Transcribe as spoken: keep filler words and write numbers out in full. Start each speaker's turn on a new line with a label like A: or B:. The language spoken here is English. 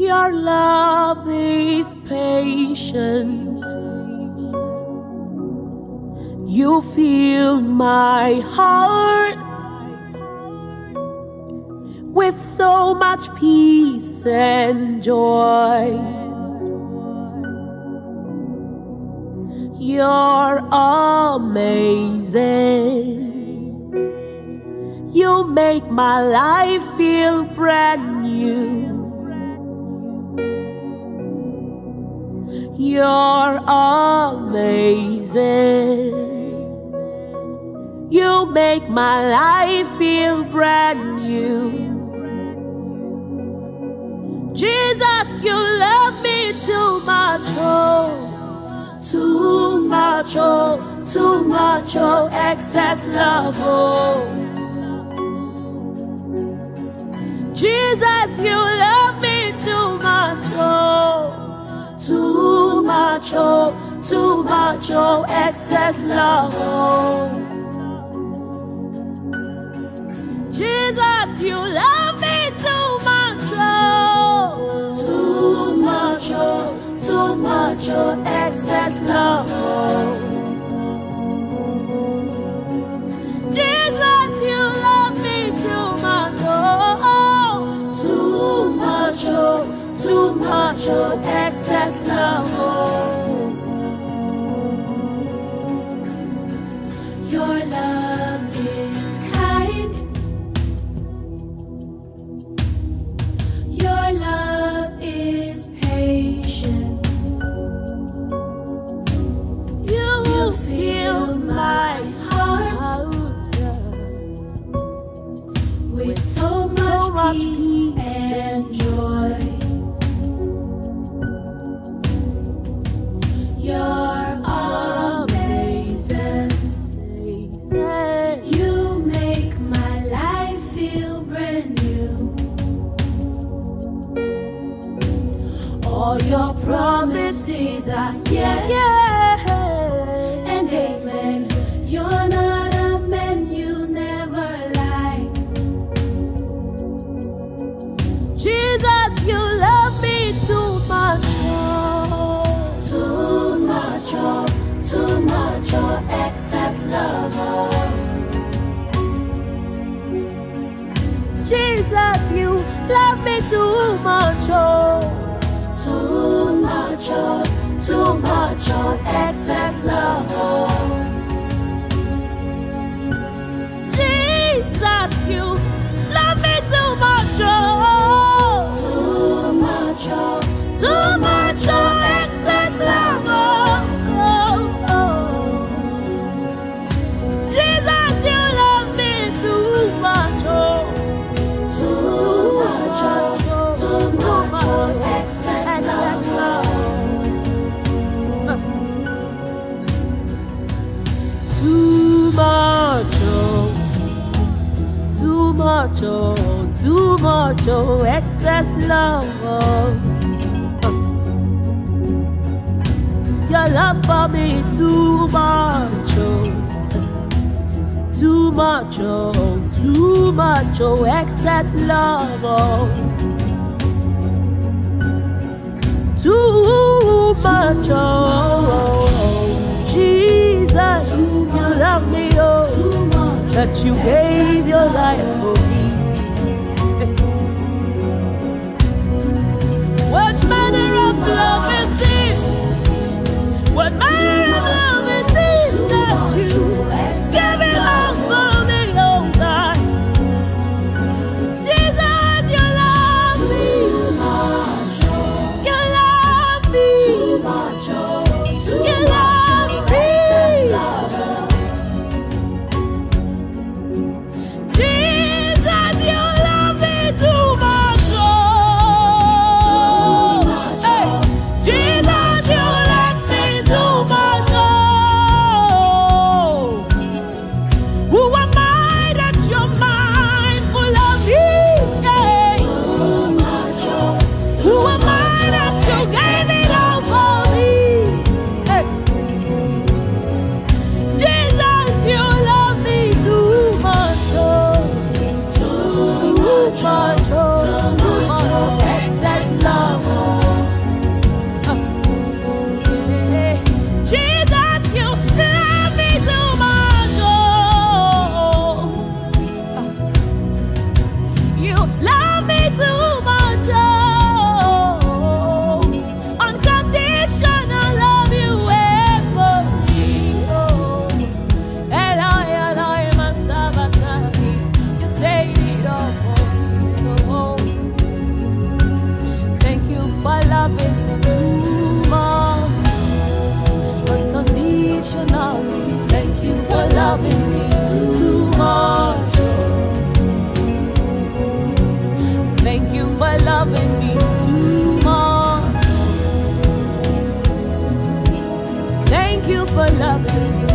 A: Your love is patient. You fill my heart with so much peace and joy. You're amazing. You make my life feel brand new. You're amazing. You make my life feel brand new. Jesus, you love me too much, oh, too much, oh, too much, oh, excess love, oh. Jesus, you love me too much, oh, too much, oh, too much, oh, excess love, oh. Jesus, you love me too much, oh, too much, oh, too much, oh, excess love, oh. Jesus, you love me too much, oh, too much, oh, too much, oh, excess love, oh. Your love is kind. Your love is patient. You, you fill my heart with so much, so much peace and joy. You're amazing. You make my life feel brand new. All your promises are yes, yeah, and amen. You're not a man, you never lie. Jesus, you love me too much, oh, too much, oh, too much, oh, excess love, oh. Jesus, you love me too much, oh, too much, oh, too much, oh, excess love, oh. Jesus, you love me too much, oh, too much, oh, too much, oh, excess love, oh, oh, oh. Jesus, you love me too much, oh, too much, oh, too much, oh, excess love, oh. Too much, oh, too much, oh, too much, oh, excess love, oh. Your love for me too much, oh, too much, oh, too much, oh, excess love, oh. Too much, oh, Jesus, you love me, oh, that you gave your life for me. What manner of love is this? What manner of love is this that you give it all for me, oh God? Jesus, you love me. You love me. You love me. Jesus. unconditionally. Thank you for loving me too much. Thank you for loving me too much. Thank you for loving me.